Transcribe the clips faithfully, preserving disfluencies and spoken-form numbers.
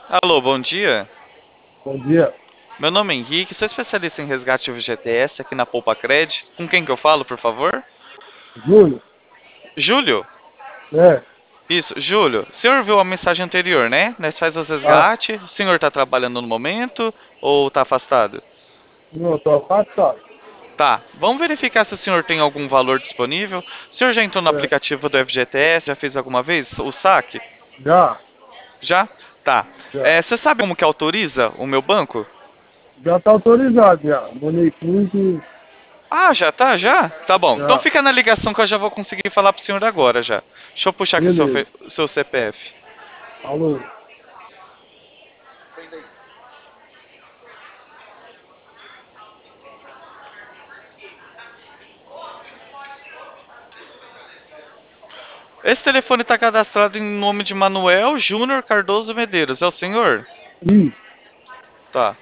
Alô, bom dia. Bom dia. Meu nome é Henrique, sou especialista em resgate de F G T S aqui na Poupa Cred. Com quem que eu falo, por favor? Júlio? Júlio? É, Isso, Júlio. O senhor viu a mensagem anterior, né? Nós faz os tá. resgates. O senhor está trabalhando no momento ou está afastado? Não, tô afastado. Tá, vamos verificar se o senhor tem algum valor disponível. O senhor já entrou no É, aplicativo do F G T S? Já fez alguma vez o saque? já, Já? Tá. já. É, você sabe como que autoriza o meu banco? Já tá autorizado, já. Bonequinho que Ah, já tá, já? Tá bom. Então já. fica na ligação que eu já vou conseguir falar pro senhor agora já. Deixa eu puxar aqui seu, Beleza. fe- seu C P F. Alô? Esse telefone tá cadastrado em nome de Manuel Júnior Cardoso Medeiros. É o senhor? Isso. Tá.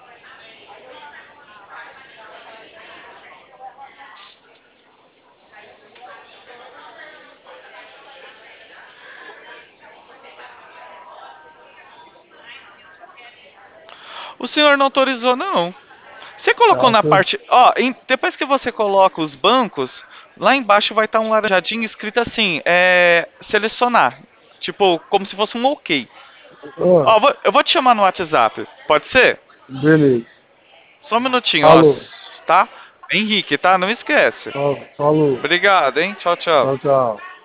O senhor não autorizou, não. Você Já colocou na autor... parte. Ó, em- depois que você coloca os bancos, lá embaixo vai estar um laranjadinho escrito assim: é. Selecionar. Tipo, como se fosse um OK. Ah, Ó, vou- eu vou te chamar no WhatsApp. Pode ser? beleza. Só um minutinho, ó. Alô? s- Tá? Henrique, tá? Não esquece. Fal- Falou. Obrigado, hein? Tchau, tchau. Tchau, tchau.